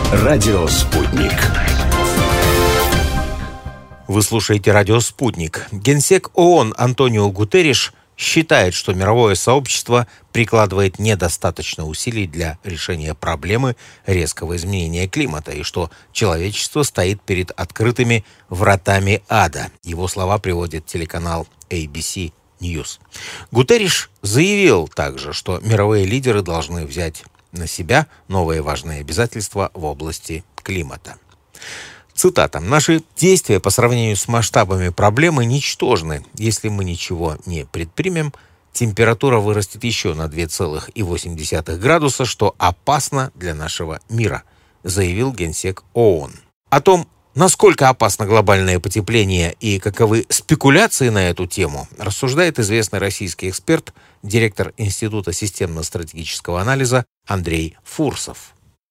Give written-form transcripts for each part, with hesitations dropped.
Радио «Спутник». Вы слушаете «Радио Спутник». Генсек ООН Антонио Гутерриш считает, что мировое сообщество прикладывает недостаточно усилий для решения проблемы резкого изменения климата и что человечество стоит перед открытыми вратами ада. Его слова приводит телеканал ABC News. Гутерриш заявил также, что мировые лидеры должны взять на себя новые важные обязательства в области климата. Цитата. «Наши действия по сравнению с масштабами проблемы ничтожны. Если мы ничего не предпримем, температура вырастет еще на 2,8 градуса, что опасно для нашего мира», заявил генсек ООН. О том, насколько опасно глобальное потепление и каковы спекуляции на эту тему, рассуждает известный российский эксперт, директор Института системно-стратегического анализа Андрей Фурсов.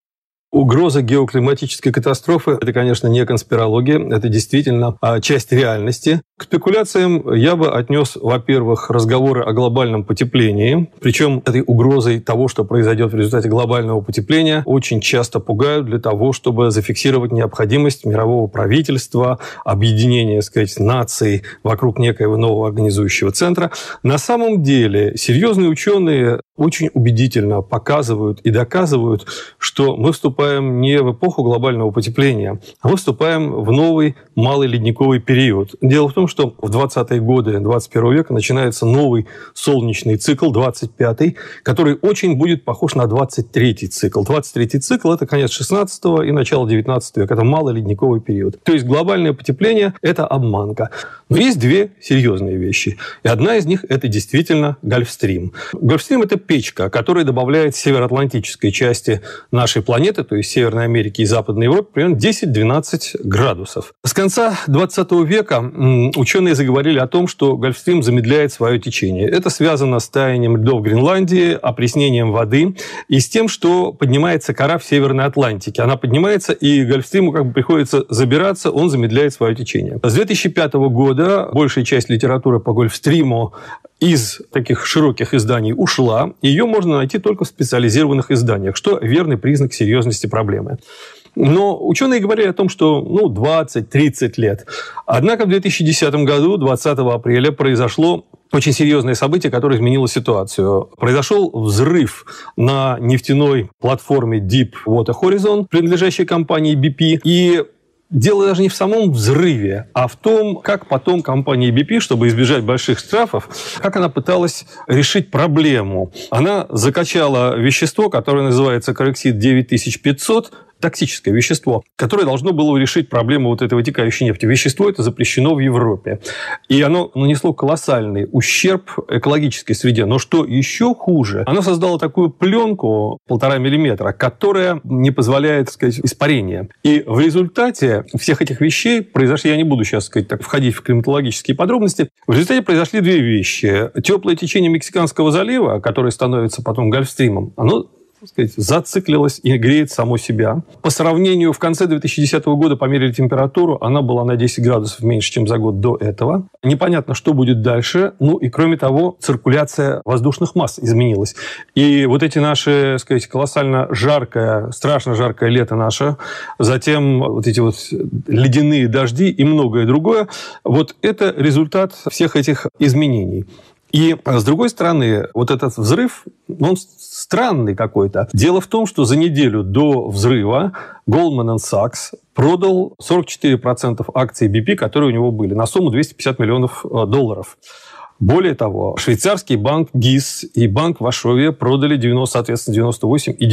Угроза геоклиматической катастрофы – это, конечно, не конспирология, это действительно часть реальности. К спекуляциям я бы отнес, во-первых, разговоры о глобальном потеплении. Причем этой угрозой того, что произойдет в результате глобального потепления, очень часто пугают для того, чтобы зафиксировать необходимость мирового правительства, объединения, наций вокруг некоего нового организующего центра. На самом деле серьезные ученые очень убедительно показывают и доказывают, что мы вступаем не в эпоху глобального потепления, а мы вступаем в новый малый ледниковый период. Дело в том, что в 20-е годы 21 века начинается новый солнечный цикл, 25-й, который очень будет похож на 23-й цикл. 23-й цикл – это конец 16 и начало 19 века, это малый ледниковый период. То есть глобальное потепление – это обманка. Но есть две серьезные вещи. И одна из них – это действительно Гольфстрим. Гольфстрим – это печка, которая добавляет североатлантической части нашей планеты, то есть Северной Америки и Западной Европы, примерно 10-12 градусов. С конца 20 века ученые заговорили о том, что Гольфстрим замедляет свое течение. Это связано с таянием льдов Гренландии, опреснением воды и с тем, что поднимается кора в Северной Атлантике. Она поднимается, и Гольфстриму приходится забираться, он замедляет свое течение. С 2005 года большая часть литературы по Гольфстриму из таких широких изданий ушла. Ее можно найти только в специализированных изданиях, что верный признак серьезности проблемы. Но ученые говорили о том, что 20-30 лет. Однако в 2010 году, 20 апреля, произошло очень серьезное событие, которое изменило ситуацию. Произошел взрыв на нефтяной платформе Deepwater Horizon, принадлежащей компании BP. И дело даже не в самом взрыве, а в том, как потом компания BP, чтобы избежать больших штрафов, как она пыталась решить проблему. Она закачала вещество, которое называется Корексид 9500, токсическое вещество, которое должно было решить проблему этой вытекающей нефти. Вещество это запрещено в Европе. И оно нанесло колоссальный ущерб экологической среде. Но что еще хуже, оно создало такую пленку 1,5 миллиметра, которая не позволяет, испарения. И в результате всех этих вещей произошли, я не буду сейчас, входить в климатологические подробности, в результате произошли две вещи. Теплое течение Мексиканского залива, которое становится потом Гольфстримом, оно зациклилась и греет само себя. По сравнению, в конце 2010 года померили температуру, она была на 10 градусов меньше, чем за год до этого. Непонятно, что будет дальше. И кроме того, циркуляция воздушных масс изменилась. И эти наши, колоссально жаркое, страшно жаркое лето наше, затем эти ледяные дожди и многое другое, это результат всех этих изменений. И, с другой стороны, этот взрыв, он странный какой-то. Дело в том, что за неделю до взрыва Goldman Sachs продал 44% акций BP, которые у него были, на сумму $250 миллионов. Более того, швейцарский банк ГИС и банк Варшавия продали 98 и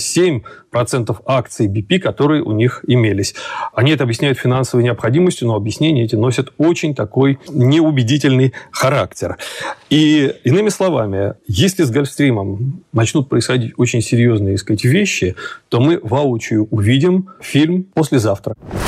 97% акций BP, которые у них имелись. Они это объясняют финансовой необходимостью, но объяснения эти носят очень такой неубедительный характер. И, иными словами, если с Гольфстримом начнут происходить очень серьезные, вещи, то мы воочию увидим фильм послезавтра.